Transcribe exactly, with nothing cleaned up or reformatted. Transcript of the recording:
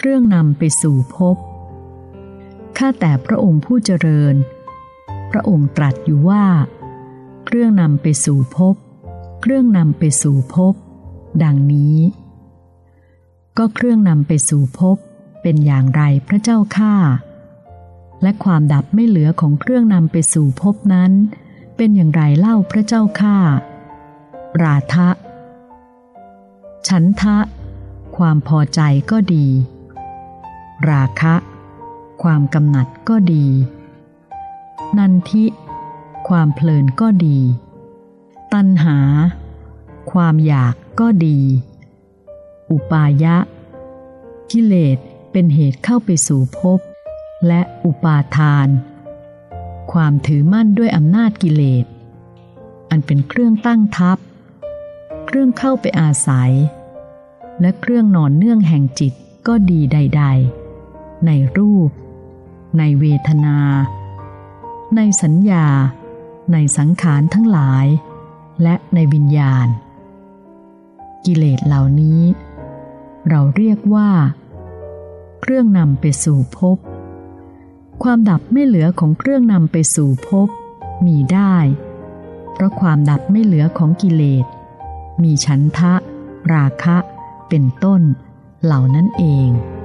รื่องนำไปสู่ภพข้าแต่พระองค์ผู้เจริญพระองค์ตรัสอยู่ว่าเครื่องนำไปสู่ภพเครื่องนำไปสู่ภพดังนี้ก็เครื่องนำไปสู่ภพเป็นอย่างไรพระเจ้าข้าและความดับไม่เหลือของเครื่องนำไปสู่ภพนั้นเป็นอย่างไรเล่าพระเจ้าข้าราทะฉันทะความพอใจก็ดีราคะความกำหนัดก็ดีนันทิความเพลินก็ดีตัณหาความอยากก็ดีอุปายะกิเลสเป็นเหตุเข้าไปสู่ภพและอุปาทานความถือมั่นด้วยอำนาจกิเลสอันเป็นเครื่องตั้งทัพเครื่องเข้าไปอาศัยและเครื่องนอนเนื่องแห่งจิตก็ดีใดๆในรูปในเวทนาในสัญญาในสังขารทั้งหลายและในวิญญาณกิเลสเหล่านี้เราเรียกว่าเครื่องนำไปสู่ภพความดับไม่เหลือของเครื่องนำไปสู่ภพมีได้เพราะความดับไม่เหลือของกิเลสมีฉันทะราคะเป็นต้นเหล่านั้นเอง